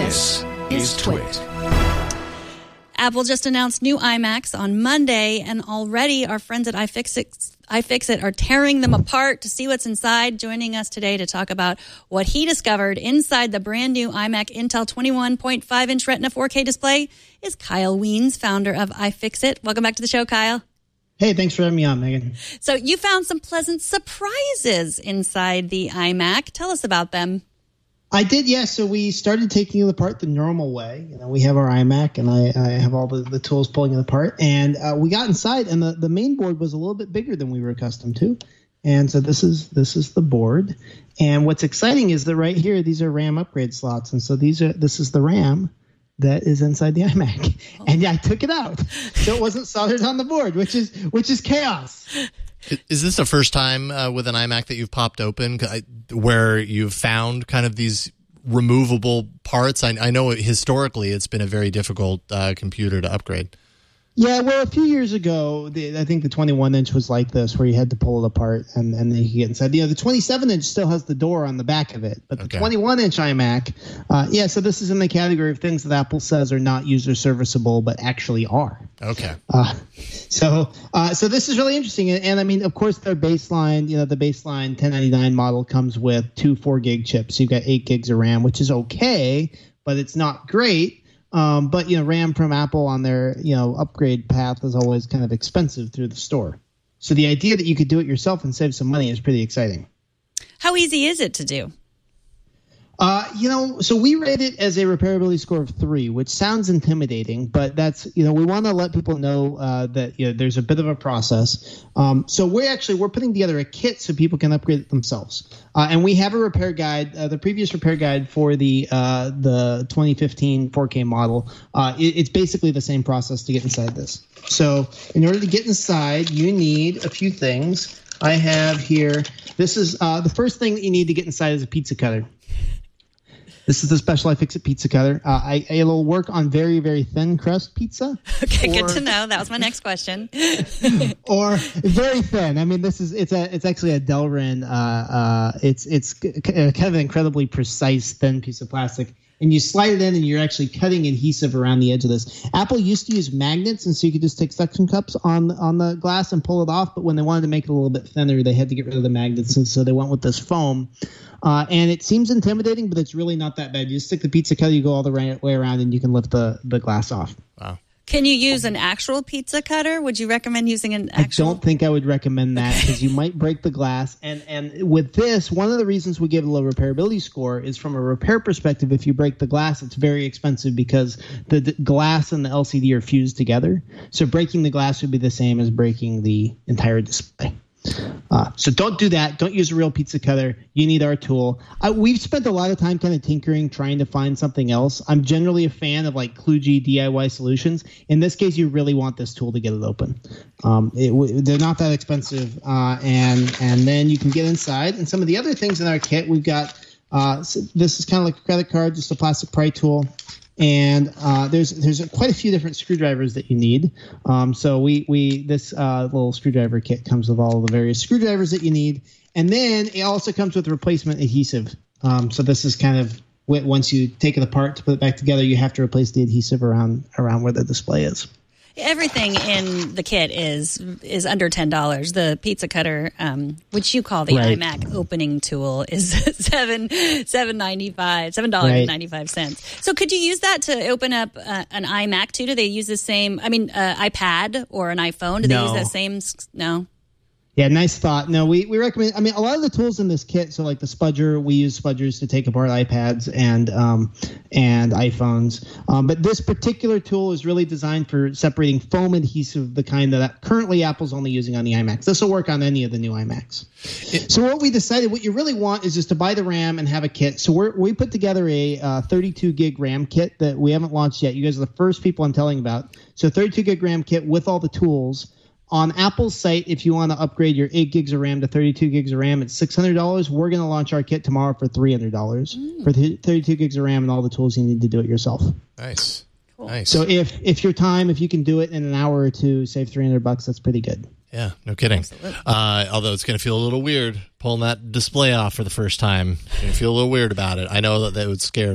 This is Twit. Apple just announced new iMacs on Monday, and already our friends at iFixit are tearing them apart to see what's inside. Joining us today to talk about what he discovered inside the brand new iMac Intel 21.5-inch Retina 4K display is Kyle Wiens, founder of iFixit. Welcome back to the show, Kyle. Hey, thanks for having me on, Megan. So you found some pleasant surprises inside the iMac. Tell us about them. I did, yeah. So we started taking it apart the normal way. We have our iMac, and I have all the tools pulling it apart. And we got inside, and the main board was a little bit bigger than we were accustomed to. And so this is the board. And what's exciting is that right here, these are RAM upgrade slots. And so this is the RAM that is inside the iMac. And yeah, I took it out, so it wasn't soldered on the board, which is chaos. Is this the first time with an iMac that you've popped open where you've found kind of these removable parts? I know historically it's been a very difficult computer to upgrade. Yeah, well, a few years ago, I think the 21-inch was like this, where you had to pull it apart and then you could get inside. The 27-inch still has the door on the back of it, but the 21-inch iMac, so this is in the category of things that Apple says are not user serviceable, but actually are. Okay. So this is really interesting, and I mean, of course, their baseline, the baseline 1099 model comes with two 4 gig chips. So you've got 8 gigs of RAM, which is okay, but it's not great. But RAM from Apple on their upgrade path is always kind of expensive through the store. So the idea that you could do it yourself and save some money is pretty exciting. How easy is it to do? So we rate it as a repairability score of 3, which sounds intimidating, but that's, we want to let people know that there's a bit of a process. So we're putting together a kit so people can upgrade it themselves. And we have a repair guide, the previous repair guide for the 2015 4K model. It's basically the same process to get inside this. So in order to get inside, you need a few things. I have here, this is the first thing that you need to get inside is a pizza cutter. This is the special iFixit pizza cutter. It'll work on very, very thin crust pizza. Okay, good to know. That was my next question. Or very thin. I mean, it's actually a Delrin. It's kind of an incredibly precise thin piece of plastic. And you slide it in, and you're actually cutting adhesive around the edge of this. Apple used to use magnets, and so you could just take suction cups on the glass and pull it off. But when they wanted to make it a little bit thinner, they had to get rid of the magnets, and so they went with this foam. And it seems intimidating, but it's really not that bad. You just stick the pizza cutter, you go all the way around, and you can lift the glass off. Wow. Can you use an actual pizza cutter? Would you recommend using an actual? I don't think I would recommend that because you might break the glass. And with this, one of the reasons we give a low repairability score is from a repair perspective. If you break the glass, it's very expensive because the glass and the LCD are fused together. So breaking the glass would be the same as breaking the entire display. So don't do that. Don't use a real pizza cutter. You need our tool. We've spent a lot of time kind of tinkering, trying to find something else. I'm generally a fan of like kludgy DIY solutions. In this case, you really want this tool to get it open. They're not that expensive, and then you can get inside. And some of the other things in our kit, we've got this is kind of like a credit card, just a plastic pry tool. And there's quite a few different screwdrivers that you need. So this little screwdriver kit comes with all of the various screwdrivers that you need, and then it also comes with replacement adhesive. So this is kind of once you take it apart to put it back together, you have to replace the adhesive around where the display is. Everything in the kit is under $10. The pizza cutter, which you call the iMac opening tool, is $7.95. So could you use that to open up an iMac too? Do they use the same? I mean, iPad or an iPhone? Do they use that same? No. Yeah, nice thought. No, we recommend. I mean, a lot of the tools in this kit. So, like the spudger, we use spudgers to take apart iPads and iPhones. But this particular tool is really designed for separating foam adhesive, the kind that currently Apple's only using on the iMacs. This will work on any of the new iMacs. So, what we decided, what you really want is just to buy the RAM and have a kit. So, we put together a 32 gig RAM kit that we haven't launched yet. You guys are the first people I'm telling about. So, 32 gig RAM kit with all the tools. On Apple's site, if you want to upgrade your 8 gigs of RAM to 32 gigs of RAM, it's $600. We're going to launch our kit tomorrow for $300 for 32 gigs of RAM and all the tools you need to do it yourself. Nice. Cool. Nice. So if you can do it in an hour or two, save $300, that's pretty good. Yeah, no kidding. Although it's going to feel a little weird pulling that display off for the first time. You're going to feel a little weird about it. I know that would scare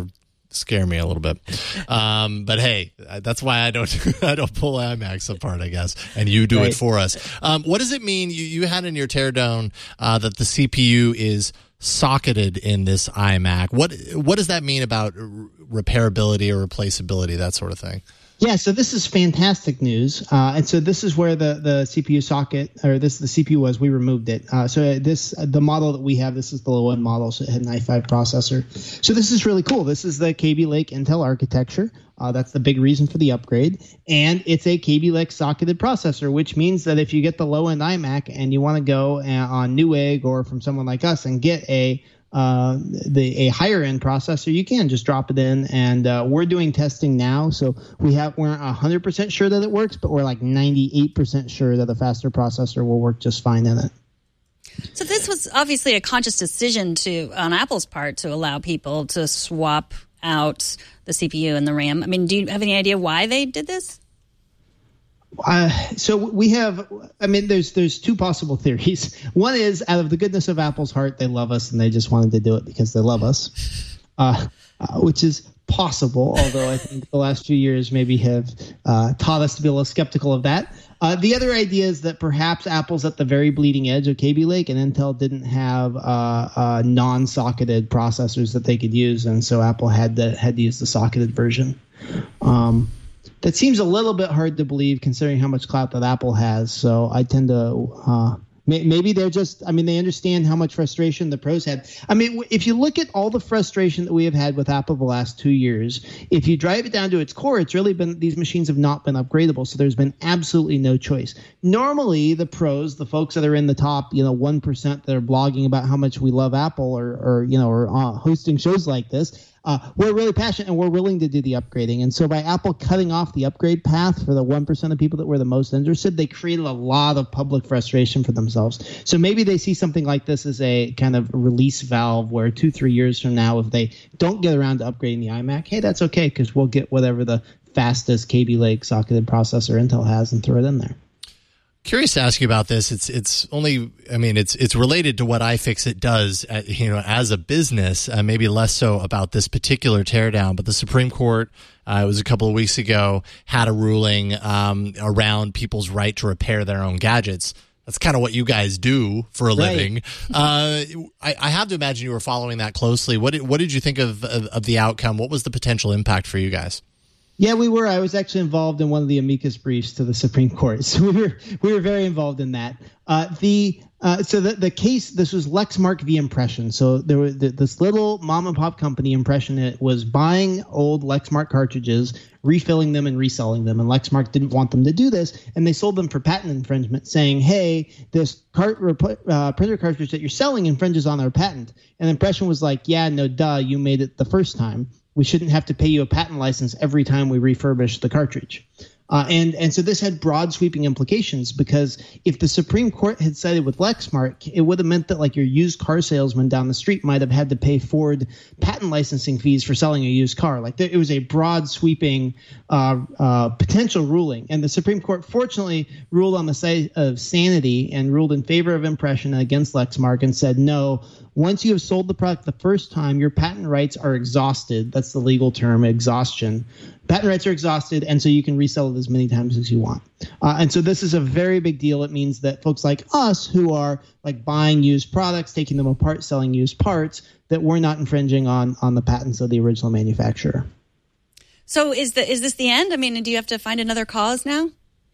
scare me a little bit. But hey, that's why I don't pull iMacs apart, I guess, and you do it for us. What does it mean? You had in your teardown that the CPU is socketed in this iMac. What does that mean about repairability or replaceability, that sort of thing? Yeah, so this is fantastic news, and so this is where the CPU socket, or the CPU was. We removed it. The model that we have, this is the low end model, so it had an i5 processor. So this is really cool. This is the Kaby Lake Intel architecture. That's the big reason for the upgrade, and it's a Kaby Lake socketed processor, which means that if you get the low end iMac and you want to go on Newegg or from someone like us and get a higher end processor, you can just drop it in, and we're doing testing now, so we're not 100% sure that it works, but we're like 98% sure that a faster processor will work just fine in it. So this was obviously a conscious decision on Apple's part to allow people to swap out the CPU and the RAM. I mean, do you have any idea why they did this? So we have, there's two possible theories. One is, out of the goodness of Apple's heart, they love us and they just wanted to do it because they love us, which is possible, although I think the last few years maybe have taught us to be a little skeptical of that. The other idea is that perhaps Apple's at the very bleeding edge of Kaby Lake, and Intel didn't have non-socketed processors that they could use, and so Apple had to use the socketed version. That seems a little bit hard to believe considering how much clout that Apple has. So I tend to maybe they're just, they understand how much frustration the pros had. If you look at all the frustration that we have had with Apple the last 2 years, if you drive it down to its core, it's really been, these machines have not been upgradable. So there's been absolutely no choice. Normally the pros, the folks that are in the top, 1% that are blogging about how much we love Apple or hosting shows like this, we're really passionate and we're willing to do the upgrading. And so by Apple cutting off the upgrade path for the 1% of people that were the most interested, they created a lot of public frustration for themselves. So maybe they see something like this as a kind of release valve where 2-3 years from now, if they don't get around to upgrading the iMac, hey, that's okay, because we'll get whatever the fastest Kaby Lake socketed processor Intel has and throw it in there. Curious to ask you about this. It's related to what iFixit does, as a business. Maybe less so about this particular teardown, but the Supreme Court, it was a couple of weeks ago, had a ruling around people's right to repair their own gadgets. That's kind of what you guys do for a living. I have to imagine you were following that closely. What did you think of the outcome? What was the potential impact for you guys? Yeah, we were. I was actually involved in one of the amicus briefs to the Supreme Court, so we were very involved in that. The case, this was Lexmark v. Impression. So there was this little mom and pop company, Impression, it was buying old Lexmark cartridges, refilling them and reselling them, and Lexmark didn't want them to do this, and they sold them for patent infringement, saying, "Hey, this printer cartridge that you're selling infringes on our patent." And Impression was like, "Yeah, no, duh, you made it the first time. We shouldn't have to pay you a patent license every time we refurbish the cartridge." And so this had broad sweeping implications, because if the Supreme Court had sided with Lexmark, it would have meant that like your used car salesman down the street might have had to pay Ford patent licensing fees for selling a used car. Like it was a broad sweeping potential ruling. And the Supreme Court fortunately ruled on the side of sanity and ruled in favor of Impression against Lexmark and said, no, once you have sold the product the first time, your patent rights are exhausted. That's the legal term, exhaustion. Patent rights are exhausted, and so you can resell it as many times as you want. And so this is a very big deal. It means that folks like us who are like buying used products, taking them apart, selling used parts, that we're not infringing on the patents of the original manufacturer. So is this the end? Do you have to find another cause now?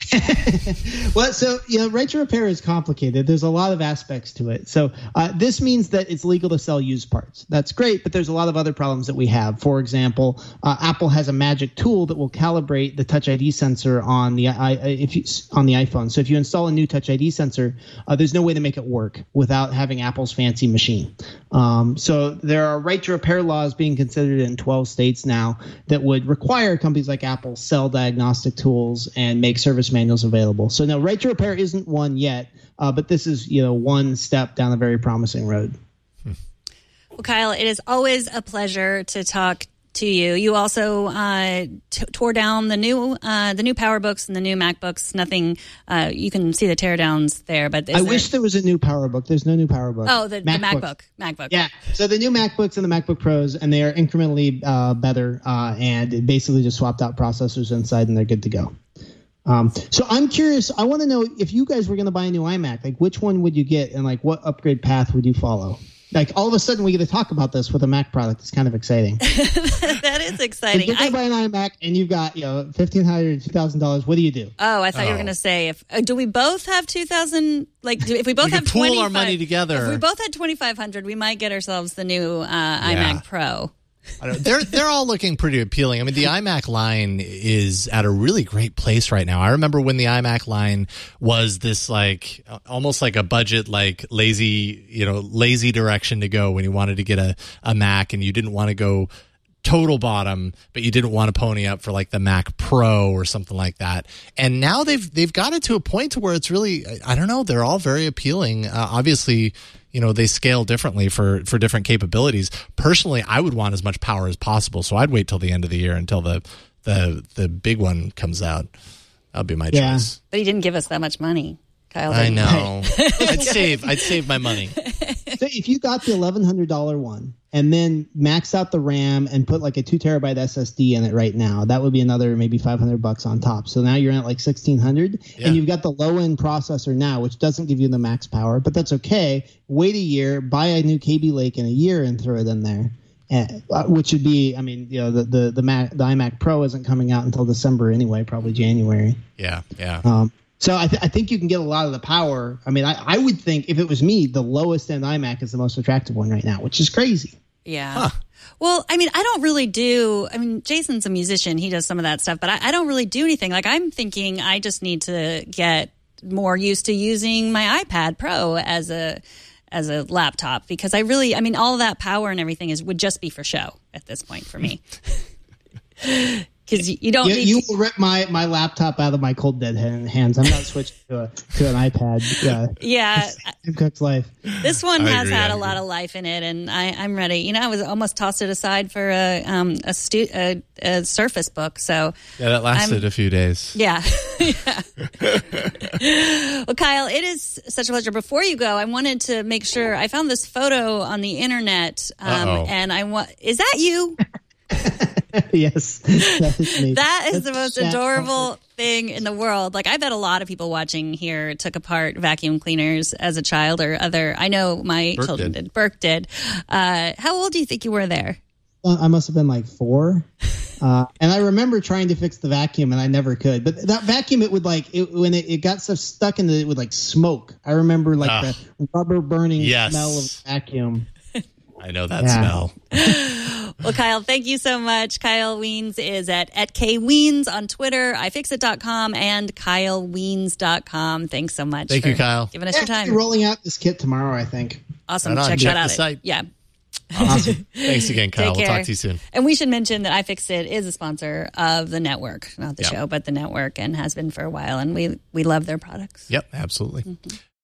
Well, so right to repair is complicated. There's a lot of aspects to it. So this means that it's legal to sell used parts. That's great, but there's a lot of other problems that we have. For example, Apple has a magic tool that will calibrate the Touch ID sensor on the iPhone. So if you install a new Touch ID sensor, there's no way to make it work without having Apple's fancy machine. So there are right to repair laws being considered in 12 states now that would require companies like Apple sell diagnostic tools and make service manuals available. So no, right to repair isn't one yet, but this is one step down a very promising road. Well, Kyle, it is always a pleasure to talk to you. You also tore down the new PowerBooks and the new MacBooks. Nothing, you can see the teardowns there. But I wish there was a new PowerBook. There's no new PowerBook. Oh, the MacBook. Yeah. So the new MacBooks and the MacBook Pros, and they are incrementally better, and it basically just swapped out processors inside, and they're good to go. So I'm curious. I want to know if you guys were going to buy a new iMac, like which one would you get, and like what upgrade path would you follow? Like all of a sudden we get to talk about this with a Mac product. It's kind of exciting. That is exciting. If you're going to buy an iMac and you've got $1,500, $2,000, what do you do? Oh, I thought you were going to say do we both have 2,000? Like if we both have pool our money together. If we both had 2,500, we might get ourselves the new iMac Pro. They're all looking pretty appealing. I mean, the iMac line is at a really great place right now. I remember when the iMac line was this like almost like a budget, like lazy direction to go when you wanted to get a Mac and you didn't want to go total bottom, but you didn't want to pony up for like the Mac Pro or something like that. And now they've got it to a point to where it's really, I don't know, they're all very appealing. Obviously, they scale differently for different capabilities. Personally, I would want as much power as possible, so I'd wait till the end of the year until the big one comes out. That'll be my choice. But he didn't give us that much money, Kyle. I know. I'd save my money. So if you got the $1,100 one and then maxed out the RAM and put like a 2 terabyte SSD in it right now, that would be another maybe $500 on top. So now you're at like $1,600, and you've got the low end processor now, which doesn't give you the max power, but that's okay. Wait a year, buy a new Kaby Lake in a year, and throw it in there. Which would be, I mean, the iMac Pro isn't coming out until December anyway, probably January. Yeah. So I think you can get a lot of the power. I mean, I would think if it was me, the lowest end iMac is the most attractive one right now, which is crazy. Yeah. Huh. Well, I mean, I don't really Jason's a musician. He does some of that stuff, but I don't really do anything. Like I'm thinking I just need to get more used to using my iPad Pro as a laptop because all of that power and everything would just be for show at this point for me. Because you don't need you will rip my laptop out of my cold dead hands. I'm not switching to an iPad. Yeah. Tim Cook's life. This one has had a lot of life in it, and I'm ready. I was almost tossed it aside for a Surface Book. So yeah, that lasted a few days. Yeah. Well, Kyle, it is such a pleasure. Before you go, I wanted to make sure I found this photo on the internet, and is that you? Yes, that is me. That is the most adorable thing in the world. Like, I bet a lot of people watching here took apart vacuum cleaners as a child or other. I know my children did. Burke did. How old do you think you were there? I must have been like 4. And I remember trying to fix the vacuum, and I never could. But that vacuum, it would when it got stuff stuck in it, it would like smoke. I remember the rubber burning smell of the vacuum. I know that smell. Well, Kyle, thank you so much. Kyle Wiens is at kweens on Twitter, iFixit.com, and KyleWiens.com. Thanks so much. Thank you, Kyle. Giving us your time. Rolling out this kit tomorrow, I think. Awesome. Check that out. The site. Yeah. Awesome. Thanks again, Kyle. We'll talk to you soon. And we should mention that iFixit is a sponsor of the network, not the show, but the network, and has been for a while. And we love their products. Yep, absolutely. Mm-hmm.